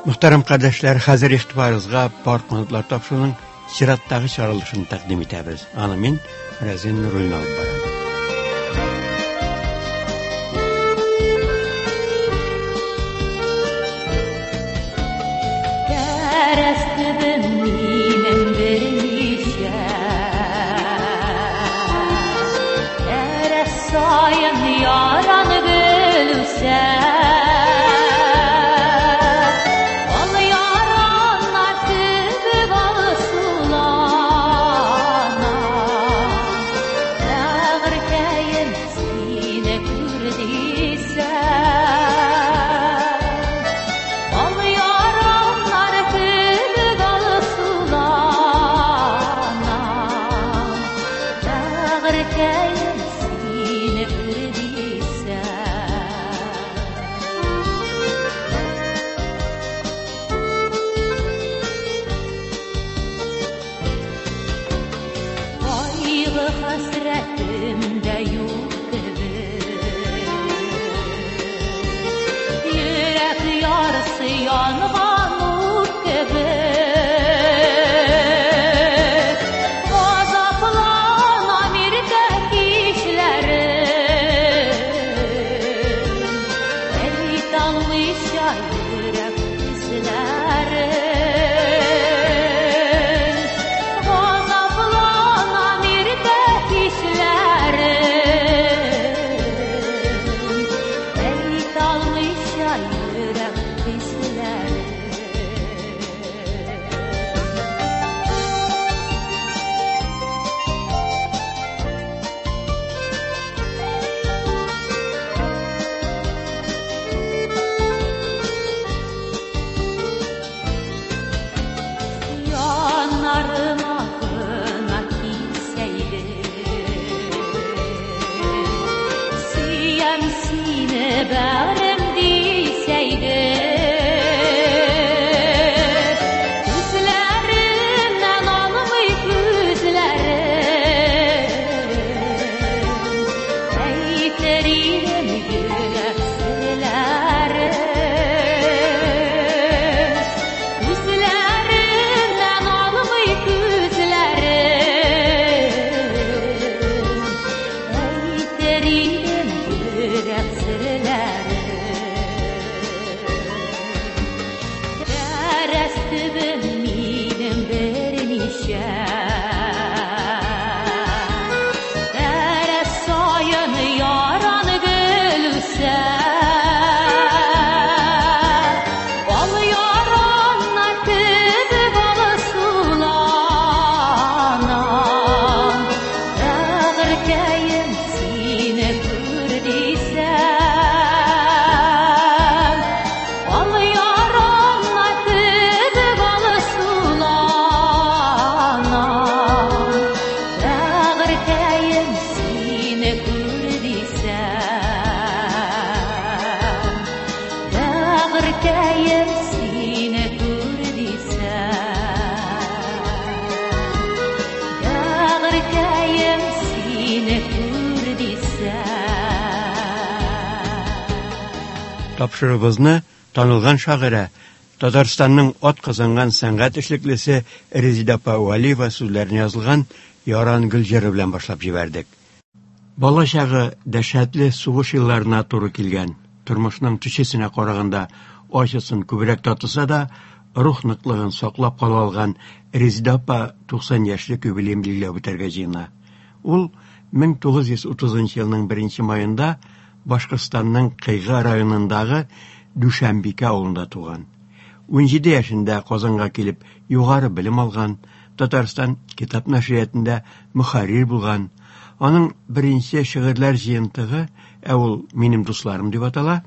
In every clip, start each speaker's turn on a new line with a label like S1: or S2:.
S1: Muhtaram kardeşler, hazır ihtibarınızga Barkmanıtlar Topşu'nun Sirat'tagı çağrılışını takdim etəbiz. Anı men Razin Nurulin alıb baram. Tapşırığımızı tanılgan şagire, Tatarstan'ın ot kazangan sangat işliklisi Rezida Pavaliyeva sözlerini yazılgan Yaran Gülceri bilen başlap jiberdik. Bala şağı dehşetli soğuş yıllarına doğru kilgen, turmuşunun tüşesine qaraganda aşısın kübürek tatlısa da ruh nıklığın soqlap qalalgan Rezida Pa 90 yaşlı yübileyim bilen bitirgeciyina. Ul 1930 yılının 1 mayında Başkırstan'ın Qıyğa rayonundağı Düşənbike avlunda tuğan. 17 yaşında Qozonga kelip yuğarı bilim algan, Tatarstan kitap naşriyatında müharrir bulgan. Onun birinci şiirler jıyıntığı, ol menim dostlarım dep atala,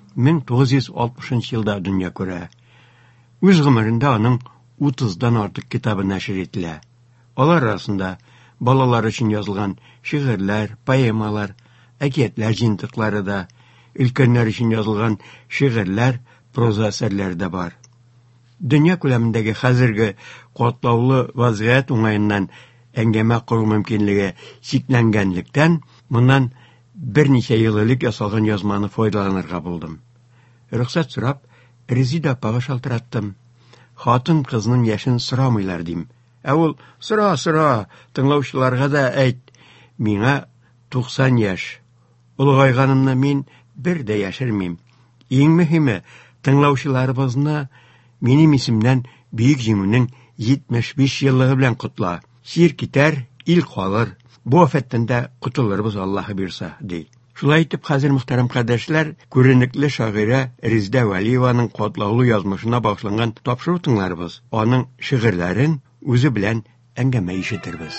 S1: 1960 yılda dünya göre. Öz gımırında onun 30'dan artık kitabı naşr etile. Onlar arasında balalar için yazılgan şiirler, poemalar, әкиятler жиынтыклары da, ülkenler için yazılgan şiirler, proza eserleri de var. Dünya külemindeki hazırgı qotlaulu vaziyet oңайından әңгәмә құру мөмкинлеге шикләнгәнлектән, моннан берничә ел элек ясалган язманы файдаланырга булдым. Рөхсәт сорап, Резида апага шалтыраттым. Хатын кызның яшен сорамыйлар дим. Ул сора, тыңлаучыларга да әйт. Миңа 90 яшь. Улгайганымны мин бер дә яшермим. Иң мөһиме, тыңлаучыларыбызны минем исемнән бөек җиңүнең 75 еллыгы белән кутла. Сир китәр, ил калыр. Бу афәттән дә кутылырбыз Аллаһы бирсә, ди. Шулай итеп, хәзер мөхтәрәм кардәшләр, күренекле шагыйрә Резида Вәлиеваның катлаулы язмышына багышланган тапшыру тыңларбыз. Аның шигырьләрен үзе белән әңгәмә ишетербез.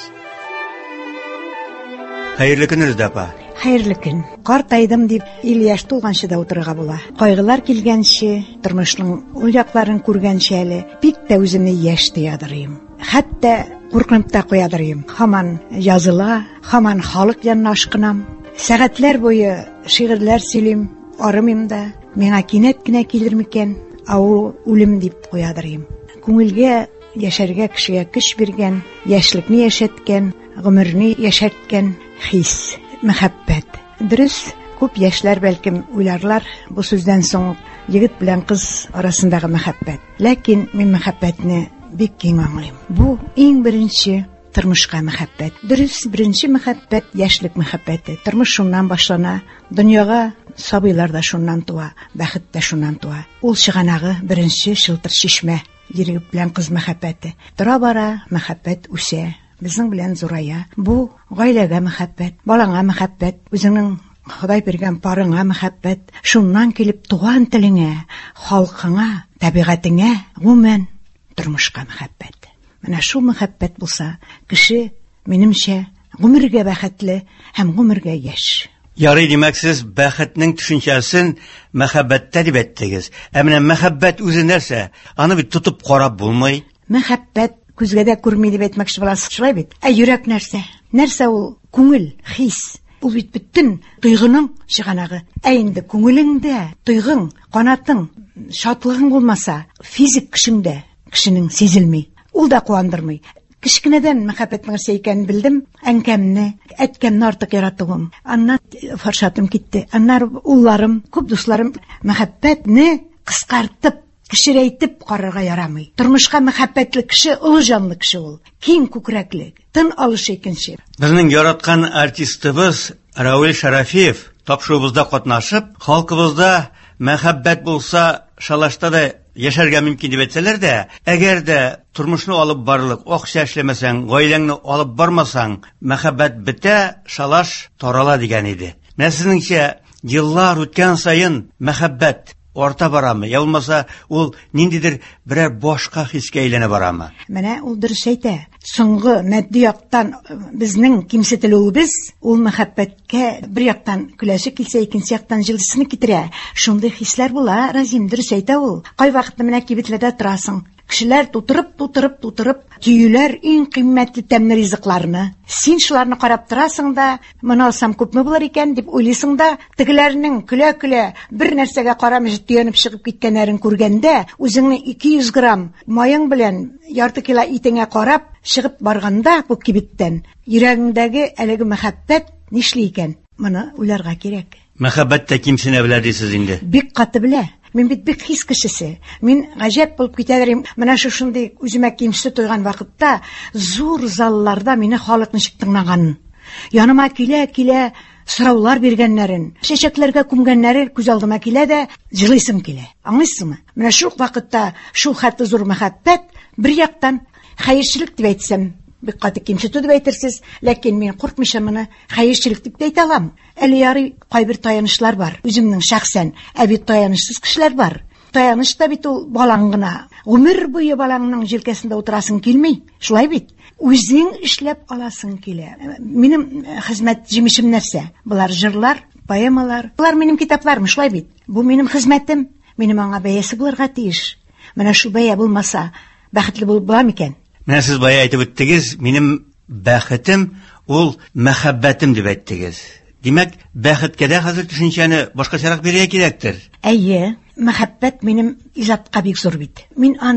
S1: Хәерле көн, Резида апа.
S2: Хәерле көн. Картайдым дип, ил яшь тулганчы да утырырга була. Кайгылар килгәнче, тормышның ул якларын күргәнче әле, бик тә үземне яшь тыядырыйм. Хәтта куркынып та куядырыйм. Һаман языла, һаман халык янына ашкынам. Сәгатьләр буе шигырьләр сөйлим, арымыйм да. Миңа кинәт кенә килер микән, ул үлем дип куядырыйм. Күңелгә, яшәргә, кешегә көч биргән, яшьлекне яшәткән, гомерне яшәткән хис, мәхәббәт. Дөрес, күп яшьләр бәлкем уйларлар бу сүздән соң егет белән кыз арасындагы мәхәббәт. Ләкин мин мәхәббәтне бик киң аңлыйм. Бу иң беренче тормышка мәхәббәт. Дөрес, беренче мәхәббәт яшьлек мәхәббәте. Тормыш шуннан башлана, дөньяга сабыйлар да шуннан туа, бәхет тә шуннан туа. Ул чыганагы беренче шылтыр чишмә, егет белән кыз мәхәббәте. Тора-бара мәхәббәт үсә, безнең белән зурая. Бу гаиләгә мәхәббәт, балаңа мәхәббәт, үзеңнең Ходай биргән парыңа мәхәббәт, шуннан килеп туган телеңә, халкыңа, табигатеңә, гомумән тормышка мәхәббәт. Менә шул мәхәббәт булса, кеше минемчә гомергә бәхетле һәм гомергә яшь.
S1: Ярый, димәк, сез бәхетнең төшенчәсен мәхәббәттә дип әйттегез. Ә менә мәхәббәт үзе нәрсә? Аны бит тотып карап булмый.
S2: Мәхәббәт күзгә дә күрми дип әйтмәкче буласыз, шулай бит? Ә йөрәк нәрсә? Нәрсә ул? Күңел, хис. Ул бит бөтен тойгының чыганагы. Ә инде күңелеңдә, тойгың, канатың, шатлыгың булмаса, физик кешеңдә кешенең сизелми. Ул да куандырмый. Кичкенәдән мәхәббәт нәрсә икәнен белдем. Әнкәмне, әткәмне артык яратуым. Аннан фаршатым китте. Аннан улларым, күп дусларым мәхәббәтне кыскартып, кешерәйтеп карарга ярамый. Тормышка мәхәббәтле кеше улы җанлы кеше ул. Киң күкрәкле, тын алышы икенче.
S1: Безнең яраткан артистыбыз Равил Шарафиев тапшырубызда катнашып, халкыбызда мәхәббәт булса, шалашта да яшәргә мөмкин дип әйтсәләр дә, әгәр дә тормышны алып барлык, акча эшләмәсәң, гаиләңне алып бармасаң, мәхәббәт бетә, шалаш тарала дигән иде. Менә сезнеңчә, еллар үткән саен мәхәббәт арта барамы? Я булмаса, ул ниндидер берәр башка хискә әйләнә барамы?
S2: Менә ул дөрес әйтә. Соңгы матди яктан безнең кимсетелүебез ул мәхәббәткә бер яктан көләсе килсә, икенче яктан җылысын китерә. Шундый хисләр була, Разим дөрес әйтә ул. Кай вакытта менә кибетләрдә торасың. Кешеләр тутырып, төюләр иң кыйммәтле тәмле ризыкларны. Син шуларны карап торасың да, моны алсам күпме булыр икән дип уйлыйсың да, тегеләрнең көлә-көлә бер нәрсәгә карамый төянеп чыгып киткәннәрен күргәндә, үзеңне 200 грамм маең белән ярты кило итеңә карап чыгып барганда бу кибеттән, йөрәгеңдәге әлеге мәхәббәт нишли икән? Моны уйларга кирәк.
S1: Мәхәббәттә кимсенә белә дисез инде.
S2: Бик каты белә. Мин бит хис кешесе. Мин гаҗәп булып китәдерим. Менә шушындый үземә кимсетә туйган вакытта зур залларда мине халык ничек тыңлаган. Яныма килә, сораулар биргәннәрен, чәчәкләргә күмгәннәре күз алдыма килә дә, җылыйсым килә. Аңлыйсызмы? Менә шул вакытта шул хәтле зур мәхәббәт бер яктан хәерчелек дип әйтсәм, бик каты кимсетү дип әйтерсез, ләкин мин куркмыйча моны хәерчелек дип әйтә алам. Әле ярый кайбер таянышлар бар. Үземнең шәхсән, бит таянышсыз кешеләр бар. Таяныш та бит ул балаң гына. Гомер буе балаңның җилкәсендә утырасың килми. Шулай бит. Үзең эшләп аласың килә. Минем хезмәт җимешем нәрсә? Булар җырлар, поэмалар. Булар минем китапларым, шулай бит. Бу минем хезмәтем. Минем аңа бәясе булырга тиеш. Менә шул бәя булмаса, бәхетле булып була микән?
S1: Менә сез бая әйтеп үттегез, минем бәхетем ул мәхәббәтем дип әйттегез. Димәк, бәхеткә дә хәзер төшенчәне башкачарак бирергә кирәктер.
S2: Әйе, мәхәббәт минем иҗатка бик зур бит. Мин аны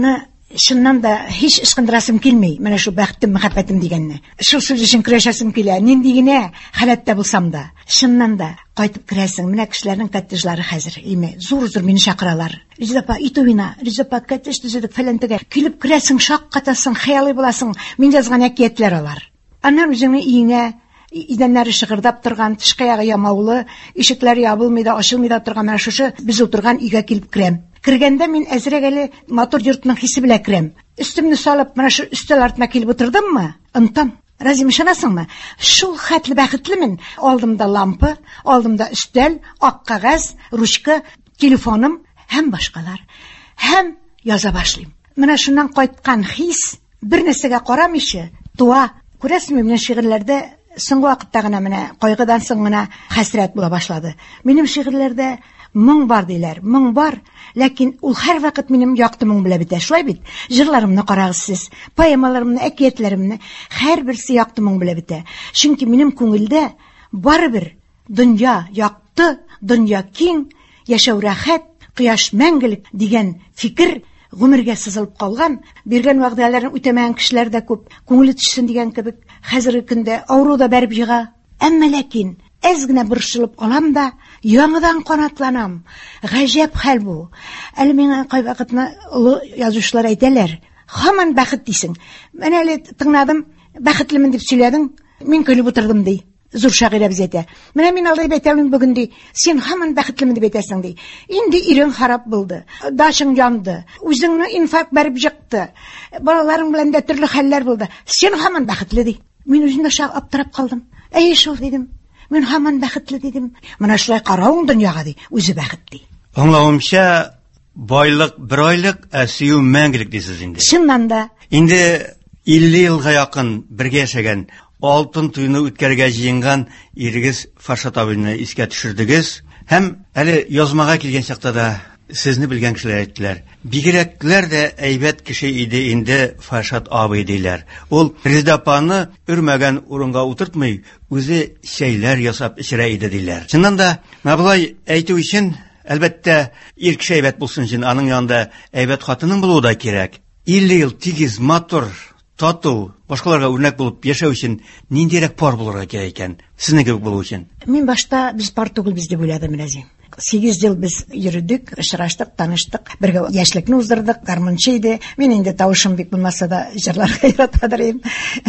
S2: шуннан да һич ышкындырасым килми, менә шу бәхтем, мәхәббәтем дигәнне. Шул сүз өчен көрәшәсем килә, нинди генә халәттә булсам да. Шуннан да кайтып керәсең, менә кешеләрнең коттеджлары хәзер, име, зур-зур мине чакыралар. Ризапа, итуина, Ризапа, коттедж төзедек фәләнтегә. Килеп керәсең, шаккатасың, хыялый буласың, мин язган әкиятләр алар. Аннан үзеңне иңә идәннәре шыгырдап торган, тышкы ягы ямаулы, ишекләр ябылмый да, ачылмый да торган менә шушы без утырган өйгә килеп керәм. Кергәндә мин әзрәк әле мотор йортның хисе белән керәм. Өстемне салып, менә шу өстәл артына килеп утырдыммы? Ынтам. Разве ышанасыңмы? Шул хәтле бәхетлемен. Алдымда лампа, алдымда өстәл, ак кагаз, ручка, телефоным һәм башкалар. Һәм яза башлыйм. Менә шуннан кайткан хис бер нәрсәгә карамыйча туа. Күрәсезме, менә шигырьләрдә соңгы вакытта гына менә кайгыдан соң гына хәсрәт була башлады. Минем шигырьләрдә моң бар диләр, моң бар, ләкин ул һәр вакыт минем якты моң белән бетә. Шулай бит? Җырларымны карагыз сез, поэмаларымны, әкиятләремне, һәрберсе якты моң белән бетә. Чөнки минем күңелдә барыбер дөнья якты, дөнья киң, яшәү рәхәт, кояш мәңгелек дигән фикер гомергә сызылып калган. Биргән вәгъдәләрен үтәмәгән кешеләр дә күп. Күңеле төшсен дигән кебек, хәзерге көндә авыру да бәреп җыга. Әмма ләкин әз генә борчылып калам да, яңадан канатланам. Гаҗәп хәл бу. Әле миңа кайвакытны олы язучылар әйтәләр, һаман бәхет дисең. Менә әле тыңладым, бәхетлемен дип сөйләдең, мин көлеп утырдым ди. Зур шагыйрә без әйтә. Менә мин алай әйтәм бүген ди, син һаман бәхетлемен дип әйтәсең ди. Инде ирең харап булды, дашың янды, үзеңне инфаркт бәреп җыкты, балаларың белән дә төрле хәлләр булды. Син һаман бәхетле ди. Мин үземдә шак аптырап калдым. Әй шул дидем. Мин һаман бәхетле дидем. Менә шулай карауың дөньяга ди, үзе бәхет ди.
S1: Аңлавымча, байлык бер айлык, сөю мәңгелек дисез инде.
S2: Чыннан да.
S1: Инде 50 елга якын бергә яшәгән, алтын туйны үткәргә җыенган ирегез Фаршат абыйны искә төшердегез. Һәм әле язмага килгән чакта да сезне белгән кешеләр әйттеләр. Бигрәкләр дә әйбәт кеше иде инде Фаршат абый диләр. Ул Ризапаны үрмәгән урынга утыртмый, үзе чәйләр ясап эчерә иде диләр. Чыннан да, мәблай әйтү өчен, әлбәттә, ир кеше әйбәт булсын өчен аның янында әйбәт хатының булуы да кирәк. 50 ел тигез, матур, тату, башкаларга үрнәк булып яшәү өчен ниндирәк пар булырга кирәк икән? Сезнең кебек булу өчен.
S2: Мин башта без пар түгел без дип уйладым Рәзим. 8 ел без йөрдек, очраштык, таныштык, бергә яшьлекне уздырдык, гармончы иде. Мин инде тавышым бик булмаса да җырларга яратадырым.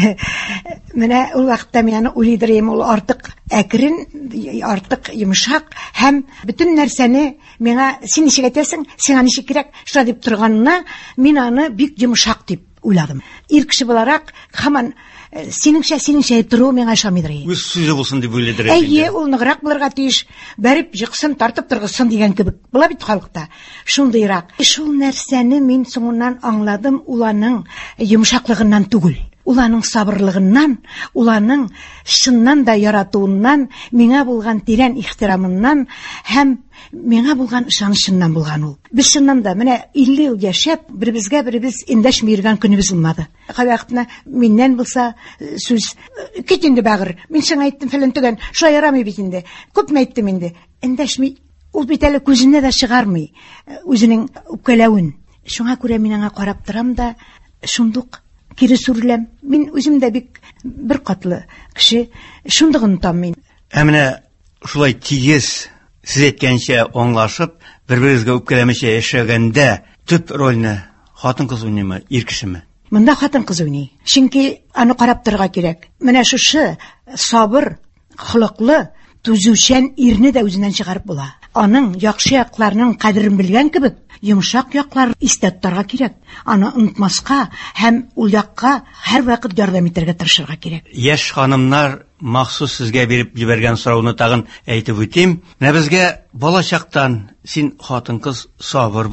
S2: Менә ул вакытта мин аны уйлыйдырым, ул артык әкрен, артык йомшак һәм бөтен нәрсәне миңа син ничек әйтәсең, сиңа ничек кирәк, шулай дип торганына мин аны бик йомшак дип уйладым. Ир кеше буларак һаман синеңчә тору миңа ошамыйдыр.
S1: Үз сүзе булсын дип уйлыйдыр.
S2: Әйе, ул ныграк булырга тиеш, бәреп җыксын, тартып торгызсын дигән кебек. Була бит халыкта. Шундыйрак. Шул нәрсәне мин соңыннан аңладым, уланың йомшаклыгыннан түгел. Уланың сабырлыгыннан, уланың чыннан да яратуыннан, миңа булган тирән ихтирамыннан һәм миңа булган ышанышыннан булган ул. Без чыннан да менә 50 ел яшәп, беребез эндәшми йөргән көнебез булмады. Кайвакытны миннән булса сүз кит инде бәгыр. Мин сиңа әйттем фәлән түгән, шулай ярамый бит инде. Күпме әйттем инде. Эндәшми, ул бит әле күзенә дә чыгармый үзенең үпкәләвен. Шуңа күрә мин аңа карап торам да, шундук кире сүреләм. Мин үзем дә бик бер катлы кеше, шундыгын там мин.
S1: Менә шулай тигез сез әйткәнчә аңлашып, бер-берегезгә үпкәләмичә яшәгәндә төп рольне хатын-кыз уйныймы, ир кешеме?
S2: Монда хатын-кыз уйный. Чөнки аны карап торырга кирәк. Менә шушы сабыр, холыклы, түзүчән ирне дә үзеннән чыгарып була. Аның яхшы якларының кадерен белгән кебек, йомшак якларын истә тотарга кирәк. Аны онытмаска һәм ул якка һәр вакыт ярдәм итәргә тырышырга кирәк.
S1: Яшь ханымнар махсус сезгә биреп җибәргән сорауны тагын әйтеп үтим. Менә безгә балачактан син хатын-кыз сабыр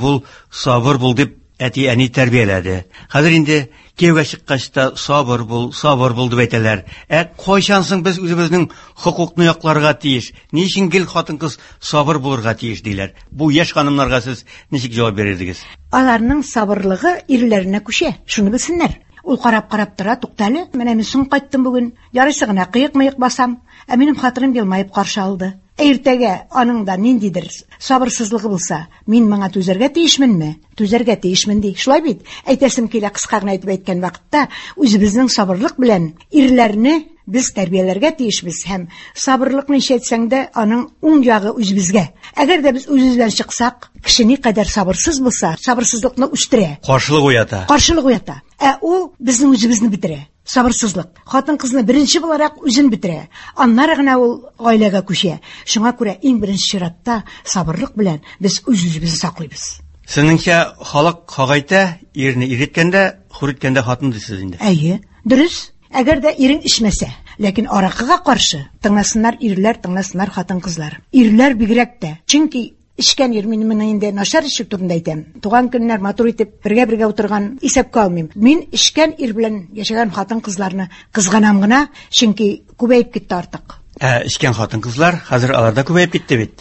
S1: бул дип әти-әни тәрбияләде. Хәзер инде кияүгә чыккач та сабыр бул дип әйтәләр. Кайчан соң без үзебезнең хокукны якларга тиеш? Ни өчен гел хатын-кыз сабыр булырга тиеш диләр? Бу яшь ханымнарга сез ничек җавап бирердегез?
S2: Аларның сабырлыгы ирләренә күчә. Шуны белсеннәр. Ул карап тора, туктале. Менә мин соң кайттым бүген. Ярыйсы гына кыек-мыек басам, ә минем хатыным елмаеп каршы алды. Иртәгә аның да ниндидер сабырсызлыгы булса, мин моңа түзәргә тиешменме? Түзәргә тиешмен ди. Шулай бит? Әйтәсем килә, кыска гына әйтеп әйткән вакытта, үзебезнең сабырлык белән ирләрне без тәрбияләргә тиешбез һәм сабырлык нишәтсәң дә аның уң ягы үзебезгә. Әгәр дә без үзебездән чыксак, кеше никадәр сабырсыз булса, сабырсызлыкны үстерә. Каршылык уята. Ул безнең үзебезне бетерә. Сабырсызлык. Хатын-кызны беренче буларак үзен бетерә. Аннары гына ул гаиләгә күчә. Шуңа күрә иң беренче чиратта сабырлык белән без үзебезне саклыйбыз.
S1: Синеңчә, халык хагайта, ирне иреткәндә, хуриткәндә хатын дисез инде.
S2: Әйе, дөрес. Әгәр дә ирең ичмәсә, ләкин аракыга каршы тыңласыннар ирләр, тыңласыннар хатын-кызлар. Ирләр бигрәк тә. Чөнки ишкән ир минем инде начар ишү турында әйтәм. Туган көннәр матур итеп бергә утырган исәпкә алмыйм. Мин ишкән ир белән яшәгән хатын-кызларны кызганам гына, чөнки күбәйеп китте артык.
S1: Ишкән хатын-кызлар хәзер аларда күбәйеп китте бит.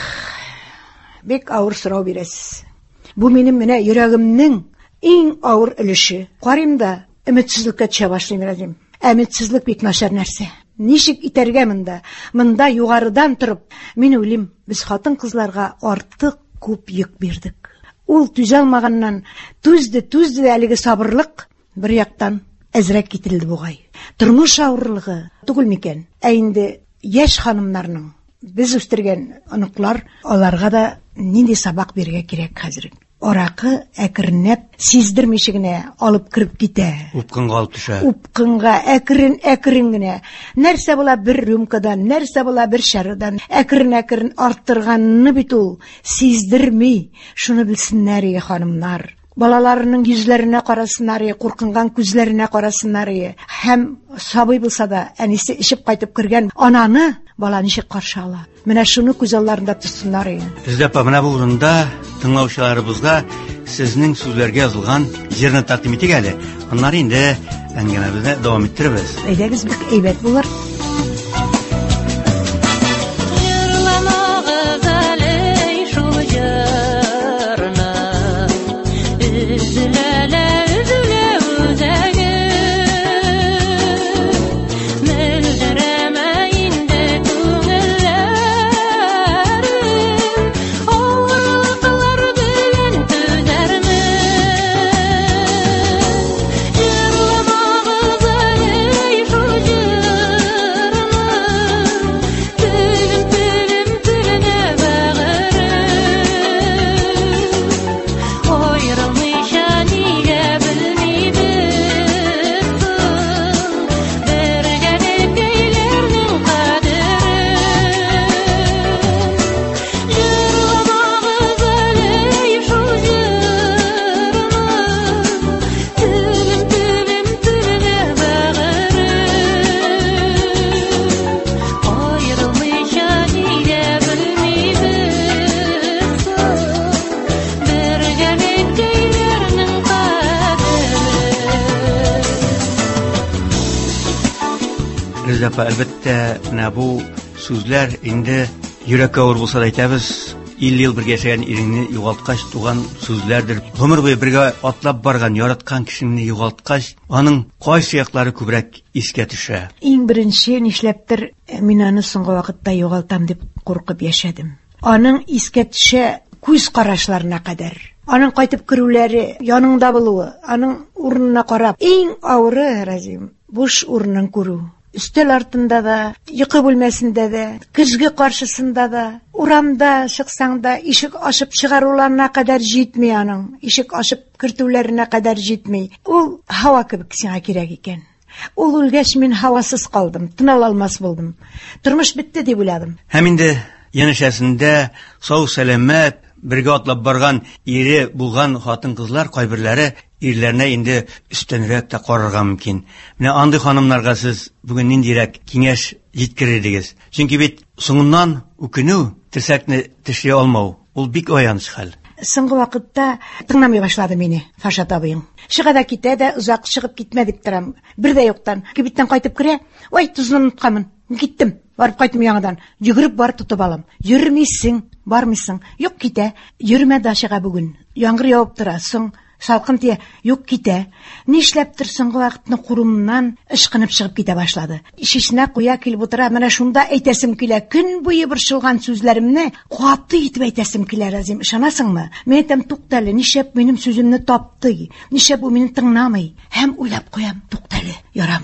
S2: Бик авыр сорау бирәсез. Бу минем менә йөрәгемнең иң авыр өлеше. Карыйм да өметсезлеккә төшә башлыйм разым. Өметсезлек бик начар нәрсә. Ничек итәргә монда? Монда югарыдан торып, мин уйлыйм, без хатын-кызларга артык күп йөк бирдек. Ул түзә алмаганнан түзде әлеге сабырлык бер яктан әзрәк кителде бугай. Тормыш авырлыгы түгел микән? Инде яшь ханымнарның без үстергән оныклар, аларга да нинди сабак бирергә кирәк хәзер. Аракы әкренләп сиздермичә генә алып кирип китә.
S1: Упкынга алып төшә.
S2: Упкынга әкрен генә. Нәрсә була бер рюмкадан, нәрсә була бер шарыдан, әкрен арттырганны бит ул сиздерми. Шуны белсеннәр, ханымнар. Балаларының йөзләренә карасыннар, куркынган күзләренә карасыннар. Һәм сабый булса да, әнисе ишеп кайтып кергән ананы бала ничек каршы ала? Менә шуны күз алларында тотсыннар.
S1: Издәп менә бу урында тыңлаучыларыбызга сезнең сүзләргә язылган җырны тәкъдим итик әле. Аннары инде әңгәмәбезне дәвам иттерәбез.
S2: Әйдәгез, бик әйбәт булыр.
S1: Әлбәттә, менә бу сүзләр инде йөрәккә авыр булса да әйтәбез, 50 ел бергә яшәгән иреңне югалткач туган сүзләрдер. Гомер буе бергә атлап барган, яраткан кешеңне югалткач, аның кайсы яклары күбрәк искә төшә?
S2: Иң беренче нишләптер мин аны соңгы вакытта югалтам дип куркып яшәдем. Аның искә төшә күз карашларына кадәр. Аның кайтып керүләре, яныңда булуы, аның урынына карап, иң авыры разым, буш урынын күрү. Өстәл артында да, йокы бүлмәсендә дә, көзге каршысында да, урамда чыксаң да, ишек ачып чыгаруларына кадәр җитми аның, ишек ачып кертүләренә кадәр җитми. Ул һава кебек сиңа кирәк икән. Ул үлгәч мин һавасыз калдым, тына алмас булдым. Тормыш бетте дип уйладым.
S1: Һәм инде янәшәсендә сау сәламәт бергә атлап барган ире булган хатын-кызлар кайберләре ирләренә инде үстәнрәк тә карарга мөмкин. Менә андый ханымнарга сез бүген ниндирәк киңәш җиткердегез? Чөнки бит соңыннан үкенү, терсәкне тешли алмау, ул бик аяныч хәл.
S2: Соңгы вакытта тыңламый башлады мине Фашат абыйым. Чыга да китә дә, узак чыгып китмә дип торам. Бер дә юктан кибеттән кайтып керә. Ой, тузны унытканмын. Киттем. Барып кайтым яңадан. Йөгереп бар тотып алам. Йөрмисең, бармыйсың. Юк, китә. Йөрмә дашыга бүген. Яңгыр явып тора. Соң салкын тия, юк китә. Нишләптер соңгы вакытны курумнан ышкынып чыгып китә башлады. Шишенә куя килеп утыра, менә шунда әйтәсем килә, көн буе борчылган сүзләремне каты итеп әйтәсем килә, Разим, ышанасыңмы? Мен әйтәм, туктале, нишләп минем сүземне тапты? Нишләп ул мине тыңламый? Һәм уйлап куям, туктале,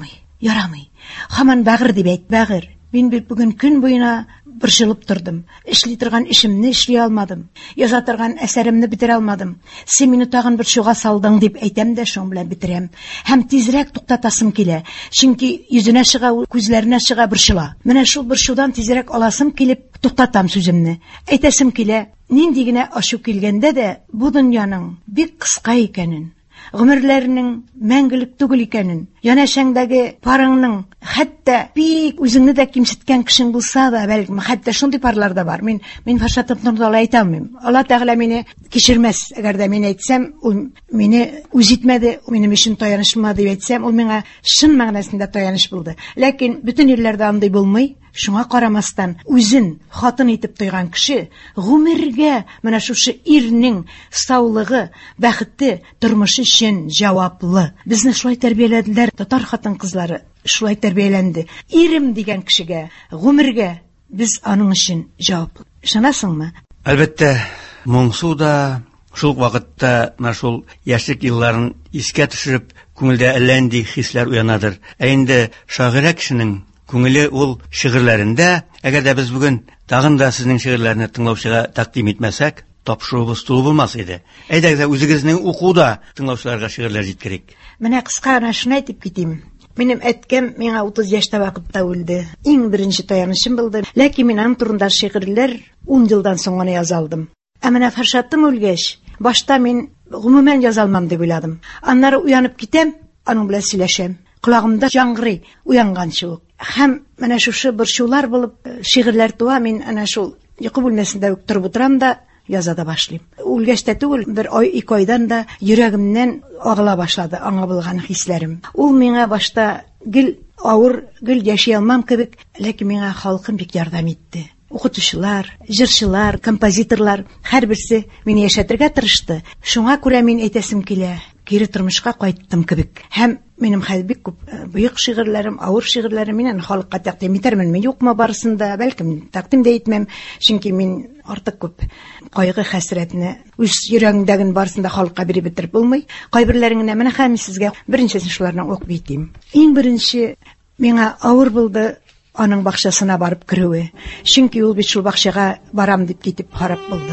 S2: ярамый. Һаман бәгыр дип әйт, бәгыр. Мин бит бүген көн буена борчылып тордым. Эшли торган эшемне эшли алмадым. Яза торган әсәремне бетерә алмадым. Син мине тагын бер шуга салдың дип әйтәм дә шуң белән бетерәм. Һәм тизрәк туктатасым килә. Чөнки йөзенә чыга, күзләренә чыга борчыла. Менә шул борчудан тизрәк аласым килеп туктатам сүземне. Әйтәсем килә, нинди генә ачу килгәндә дә бу дөньяның бик кыска икәнен, гомерләрнең мәңгелек түгел икәнен, янәшәңдәге парыңның хәтта бик үзеңне дә кимсеткән кешең булса да, бәлки хәтта шундый парлар да бар. Мин фаршатып торда әйтәм. Алла Тәгалә мине кичермәс, әгәр дә мин әйтсәм, ул мине үз итмәде, минем өчен таянышмы дип әйтсәм, ул миңа шын мәгънәсендә таяныш булды. Ләкин бүтән ирләрдә андый булмый. Шуңа карамастан, үзен хатын итеп тойган кеше гомергә менә шушы ирнең саулыгы, бәхете, тормышы өчен җаваплы. Безне шулай тәрбияләделәр, татар хатын-кызлары шулай тәрбияләнде. Ирем дигән кешегә, гомергә без аның өчен җаваплы. Ышанасыңмы?
S1: Әлбәттә, моңсу да шул вакытта шул яшьлек елларын искә төшереп, күңелдә әллә нинди хисләр уянадыр. Ә инде шагыйрә кешенең күңеле ул шигырьләрендә, әгәр дә без бүген тагын да сезнең шигырьләрне тыңлаучыга тәкъдим итмәсәк, тапшыруыбыз тулы булмас иде. Әйдәгез, үзегезнең укуда тыңлаучыларга шигырьләр җиткерик.
S2: Менә кыска гына шуны әйтеп китим. Минем әткәм миңа 30 яшьтә вакытта үлде. Иң беренче таянышым булды. Ләкин мин аның турында шигырьләр 10 елдан соң гына яза алдым. Ә менә Фаршатым үлгәч, башта мин гомумән яза алмам дип уйладым. Аннары уянып китәм, аның белән сөйләшәм. Колагымда яңгырый, уянганчы ук. Һәм менә шушы борчулар булып шигырьләр туа, мин әнә шул йокы бүлмәсендә үк торып утырам да яза да башлыйм. Үлгәч тә түгел, бер ай, 2 айдан да йөрәгемнән агыла башлады аңа булган хисләрем. Ул миңа башта авыр, яши алмам кебек, ләкин миңа халкым бик ярдәм итте. Укытучылар, җырчылар, композиторлар һәрберсе мине яшәтергә тырышты. Шуңа күрә мин әйтәсем килә, кире тормышка кайттым кебек. Һәм минем хәл бик күп бөек шигырьләрем, авыр шигырьләрем миннән халыкка тәкъдим итәрмен. Мин юкмы барысында, бәлкем тәкъдим дә итмәм, чөнки мин артык күп кайгы хәсрәтне үз йөрәгемдәген барысында халыкка биреп бетереп булмый. Кайберләренә менә һәм сезгә беренчесен шуларның укып әйтим. Иң беренче миңа авыр булды аның бакчасына барып керүе. Чөнки ул бит шул бакчага барам дип китеп харап булды.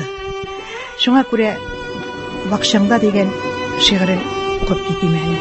S2: Шуңа күрә бакчаңда дигән шигырен укып китим әле.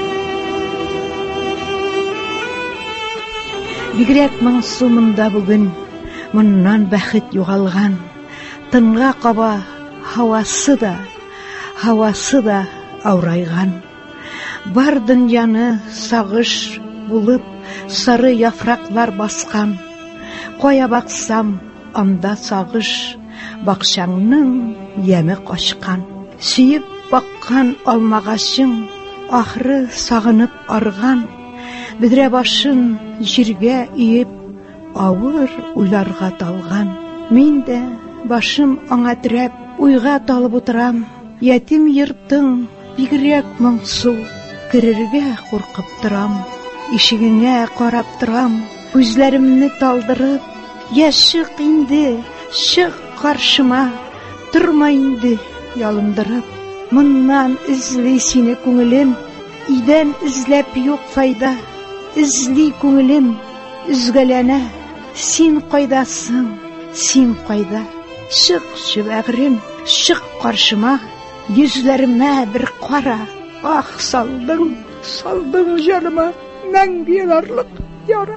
S2: Бигрәк моңсу монда бүген, моннан бәхет югалган, тынга каба һавасы да аурайган. Бар дөньяны сагыш булып сары яфраклар баскан. Кая баксам, анда сагыш, бакчаңның яме качкан. Сөеп баккан алмагачың, ахры сагынып арган. Бидрә башын җиргә иеп, авыр уйларга талган. Мин дә башым аңа терәп, уйга талып утырам. Ятим йортың бигрәк моңсу, керергә куркып торам. Ишегеңә карап торам, күзләремне талдырып, яшык инде, чык каршыма, турма инде ялындырып. Моннан изли сине күңелем, идән изләп юк файда. Изли күңелем, үзгәләнә, син кайдасың, син кайда? Чык шүбәгрем, чык каршыма, йөзләремә бер кара. Ах, салдың җаныма. Мәңге еларлык яра.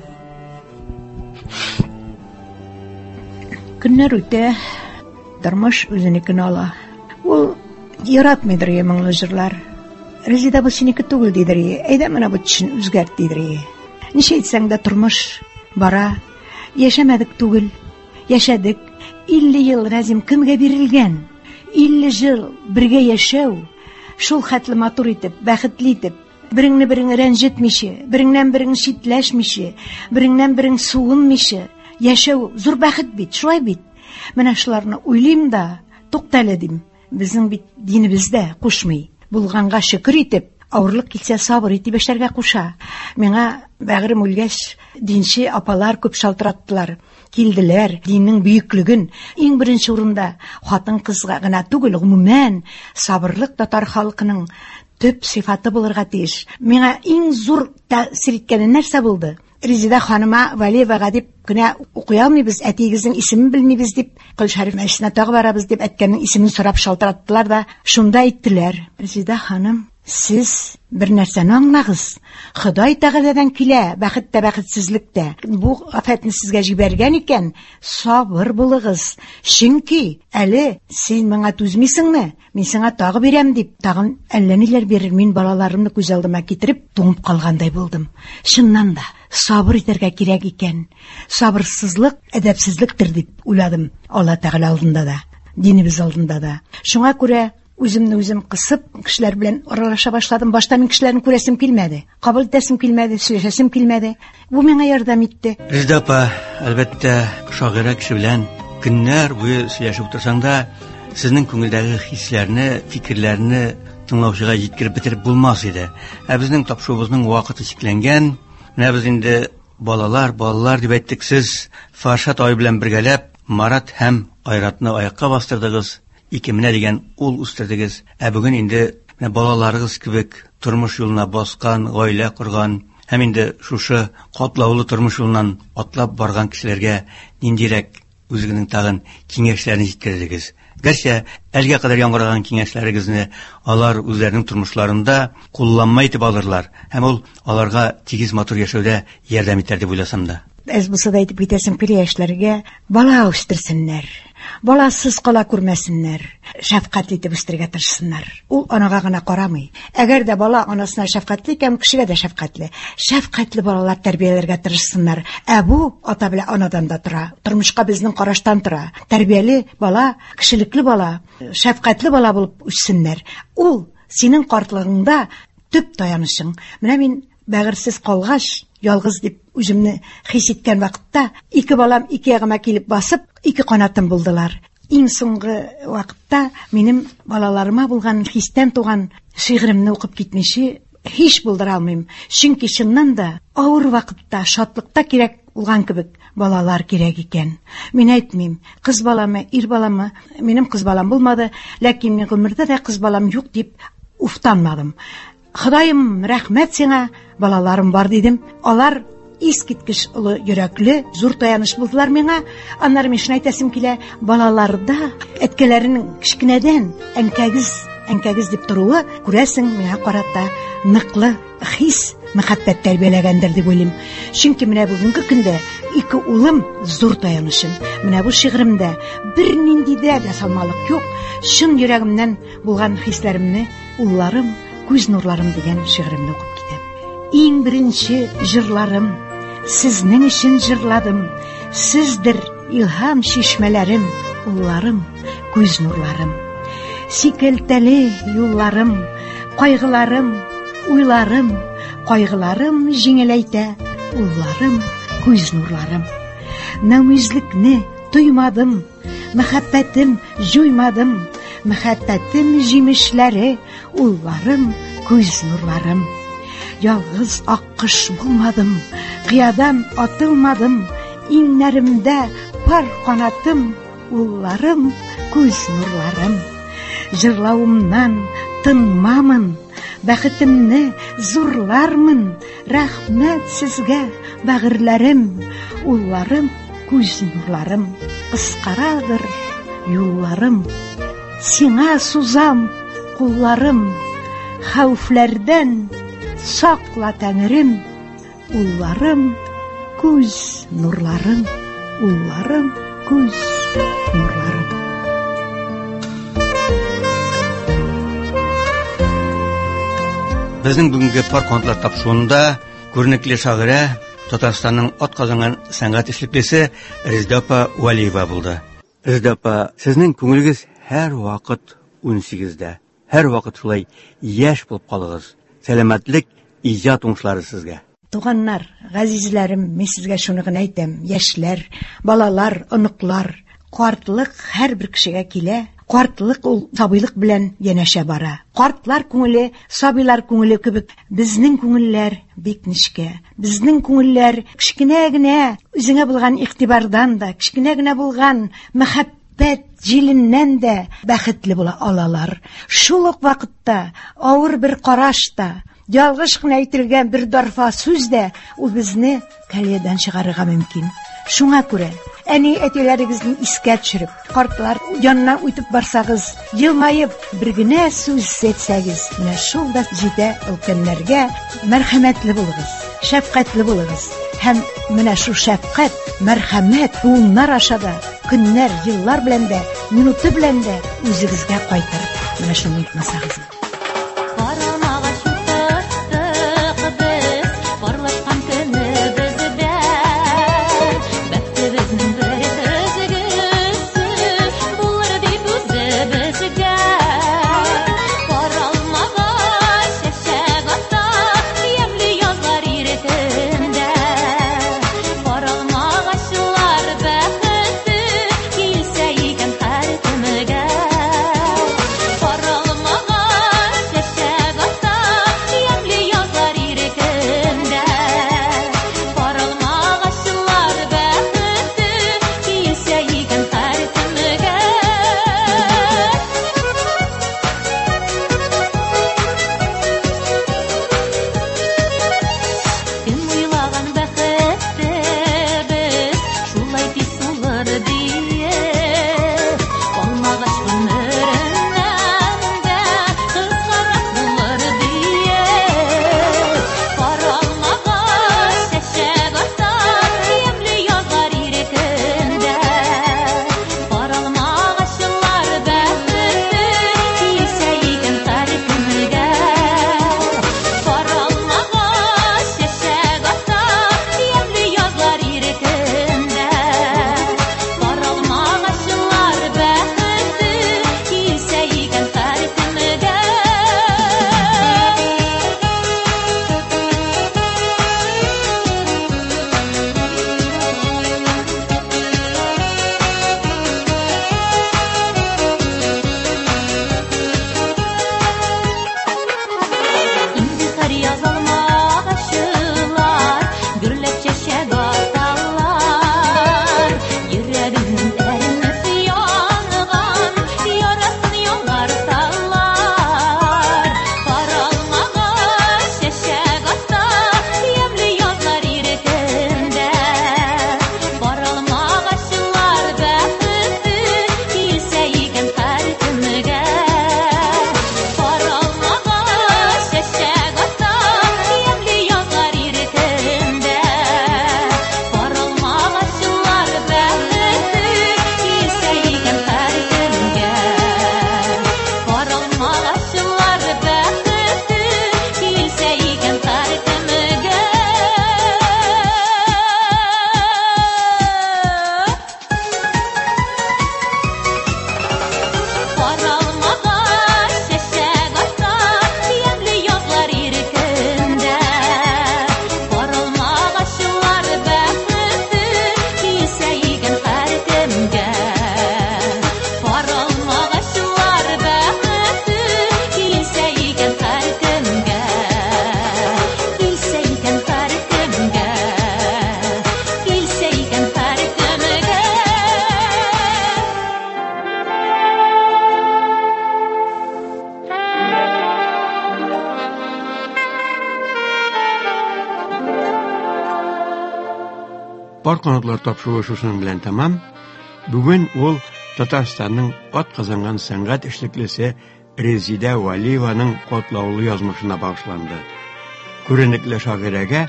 S2: Көннәр үтә, тормыш үзенекен ала. Ул яратмыйдыр моңлы җырлар. Резида бу синеке түгел дидер. Әйдә менә бу төшен үзгәрт дидер. Ничә әйтсәң дә тормыш бара. Яшәмәдек түгел, яшәдек. 50 ел Разим кемгә бирелгән? 50 ел бергә яшәү, шул хәтле матур итеп, бәхетле итеп, Береңне-берең рәнҗетмичә, береңнән-берең шитләшмичә, береңнән-берең суынмичә, яшәү зур бәхет бит, шулай бит. Менә шуларны уйлыйм да, туктале дим. Безнең бит динебездә кушмый. булганга шөкер итеп, авырлык килсә сабыр итеп яшәргә куша. Миңа бәгырем үлгәч, динче апалар күп шалтыраттылар. Килделәр, диннең бөеклеген, иң беренче урында хатын-кызга гына түгел, гомумән сабырлык татар халкының төп сыйфаты булырга тиеш. Миңа иң зур тәэсир иткәне нәрсә булды? Резида ханыма Валиевага дип кенә укый алмыйбыз, әтигезнең исемен белмибез дип, Кылшариф мәчетенә тагы барабыз дип әткәннең исемен сорап шалтыраттылар да, шунда әйттеләр: Резида ханым, сез бер нәрсәне аңлагыз. Ходай Тәгаләдән килә, бәхет тә, бәхетсезлек тә. Бу афәтне сезгә җибәргән икән, сабыр булыгыз. Чөнки әле син миңа түзмисеңме? Мин сиңа тагы бирәм дип, тагын әллә ниләр бирер. Мин балаларымны күз алдыма китереп, туңып калгандай булдым. Чыннан да сабыр итәргә кирәк икән. Сабырсызлык әдәпсезлектер дип уйладым. Алла Тәгалә алдында да, динебез алдында да. Шуңа күрә үземне үзем кысып, кешеләр белән аралаша башладым. Башта мин кешеләрне күрәсем килмәде, кабул итәсем килмәде, сөйләшәсем килмәде. Бу миңа ярдәм итте.
S1: Резида апа, әлбәттә, шагыйрә кеше белән көннәр буе сөйләшеп утырсаң да, сезнең күңелдәге хисләрне, фикерләрне тыңлаучыга җиткереп бетереп булмас иде. Безнең тапшыруыбызның вакыты чикләнгән. Менә без инде балалар дип әйттек. Сез Фаршат ай белән бергәләп Марат һәм Айратны аякка бастырдыгыз. Ике менә дигән ул үстердегез. Бүген инде балаларыгыз кебек тормыш юлына баскан, гаилә курган, һәм инде шушы катлаулы тормыш юлынан атлап барган кешеләргә ниндирәк үзегезнең тагын киңәшләрне җиткердегез. Гәрчә, әлгә кадәр яңгыраган киңәшләрегезне алар үзләренең тормышларында кулланмай итеп алырлар, һәм ул аларга тигез матур яшәүдә ярдәм итәр дип уйласам да.
S2: Булса да әйтеп китәсем килә яшьләргә, бала үстерсеннәр. Баласыз кала күрмәсеннәр, шәфкатьле итеп үстергә тырышсыннар. Ул анага гына карамый. Әгәр дә бала анасына шәфкатьле икән, кешегә дә шәфкатьле. Шәфкатьле балалар тәрбияләргә тырышсыннар. Бу ата белән анадан да тора. Тормышка безнең караштан тора. Тәрбияле бала, кешелекле бала, шәфкатьле бала булып үссеннәр. Ул синең картлыгыңда төп таянышың. Менә мин бәгырсез калгач, ялгыз дип үземне хис иткән вакытта, ике балам ике ягыма килеп басып, ике канатым булдылар. Иң соңгы вакытта минем балаларыма булган хистән туган шигыремне укып китмичә һич булдыра алмыйм. Чөнки чыннан да авыр вакытта, шатлыкта кирәк булган кебек балалар кирәк икән. Мин әйтмим, кыз баламы, ир баламы, минем кыз балам булмады, ләкин мин гомердә дә кыз балам юк дип уфтанмадым. Ходаем, рәхмәт сиңа, балаларым бар дидем. Алар искиткеч улы йөрәкле, зур таяныш булдылар миңа. Аннары мин шуны әйтәсем килә, балаларда әткәләренең кичкенәдән әнкәгез дип торуы, күрәсең, миңа карата ныклы хис, мәхәббәт тәрбияләгәндер дип уйлыйм. Чөнки менә бүгенге көндә ике улым зур таянышым. Менә бу шигыремдә бер нинди дә салмалык юк. Шын йөрәгемнән булган хисләремне улларым, күз нурларым дигән шигыремне укып китәм. Иң беренче җырларым сезнең өчен җырладым. Сездер илһам чишмәләрем, улларым, күз нурларым. Сикелтәле юлларым, кайгыларым, уйларым, кайгыларым җиңеләйтә, улларым, күз нурларым. Нәүмизлекне тоймадым, мәхәббәтем җуймадым, мәхәббәтем җимешләре, улларым, күз нурларым. Ялгыз аккыш булмадым, кыядан атылмадым, иңнәремдә пар канатым, улларым, күз нурларым. Җырлавымнан тынмамын, бәхетемне зурлармын, рәхмәт сезгә, бәгырьләрем, улларым, күз нурларым. Кыскарадыр юлларым, сиңа сузам кулларым, хәүфләрдән сакла Тәңрем, улларым, күз нурларым, улларым, күз нурларым.
S1: Безнең бүгенге пар контлар тапшыруында күренекле шагыйрә, Татарстанның атказанган сәнгать эшлеклесе Резида апа Валиева булды. Резида апа, сезнең күңелегез һәр вакыт 18дә, һәр вакыт шулай яшь булып калыгыз. Сәламәтлек, иҗат уңышлары сезгә.
S2: Туганнар, газизләрем, мин сезгә шуны гына әйтәм. Яшьләр, балалар, оныклар, картлык һәрбер кешегә килә. Картлык ул сабыйлык белән янәшә бара. Картлар күңеле, сабыйлар күңеле кебек, безнең күңелләр бик нечкә. Безнең күңелләр кичкенә генә үзеңә булган игътибардан да, кичкенә генә булган мәхәббәт җиленнән дә бәхетле була алалар. Шул ук вакытта авыр бер караш та, ялгыш кына әйтелгән бер дарфа сүз дә ул безне калеядан чыгарырга мөмкин. Шуңа күрә әни әтиләрегезне искә төшереп, картлар янына үтеп барсагыз, елмаеп бер генә сүз әйтсәгез, менә шул да җитә өлкәннәргә. Мәрхәмәтле булыгыз, шәфкатьле булыгыз. Һәм менә шул шәфкать, мәрхәмәт буыннар ашада көннәр, еллар белән дә, минуты белән дә үзегезгә кайтыр. Менә шуны әйтмәсәгез.
S1: Пар канатлар тапшыруы шуның белән тамам. Бүген ул Татарстанның атказанган сәнгать эшлеклесе Резидә Валиеваның катлаулы язмышына багышланды. Күренекле шагыйрәгә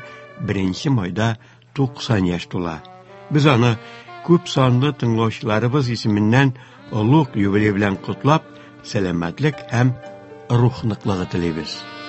S1: 1 майда 90 яшь тула. Без аны күп санлы тыңлаучыларыбыз исеменнән олуг юбилей белән котлап, сәламәтлек һәм рух ныклыгы телибез.